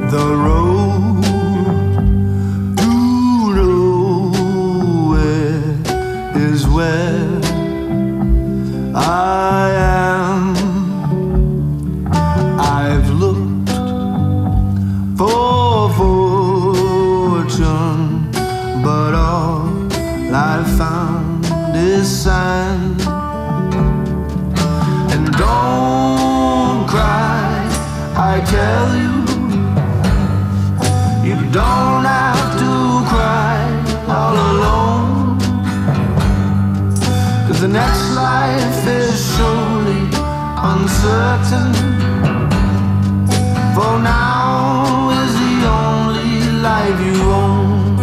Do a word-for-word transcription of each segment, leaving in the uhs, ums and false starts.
the road to nowhere is where I am. I've looked for fortune, but all I've found is sand. And don't cry, I tell you, you don't have to cry all alone, 'cause the next life is surely uncertain. For now is the only life you own.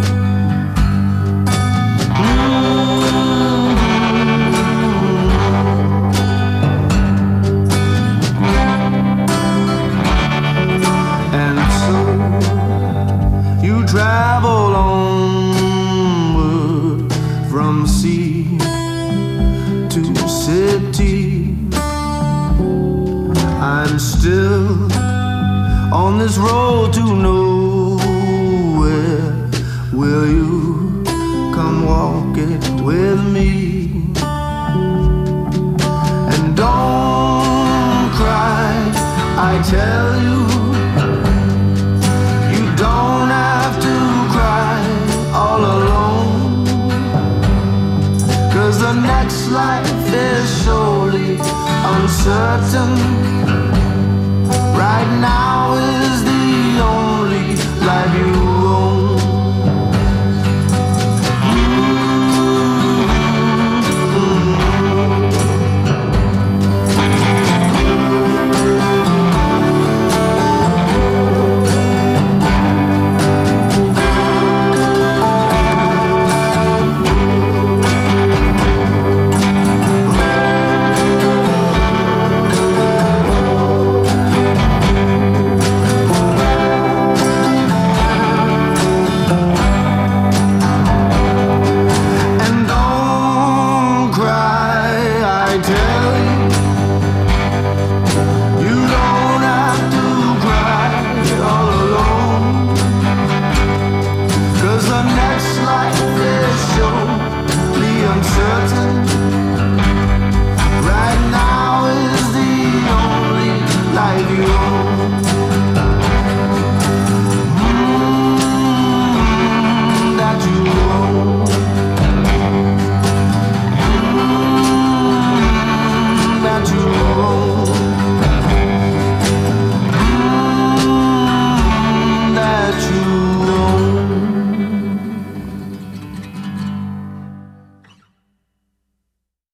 Travel onward from sea to city. I'm still on this road to nowhere. Will you come walk it with me? And don't cry, I tell you, you don't have to cry all alone, 'cause the next life is surely uncertain.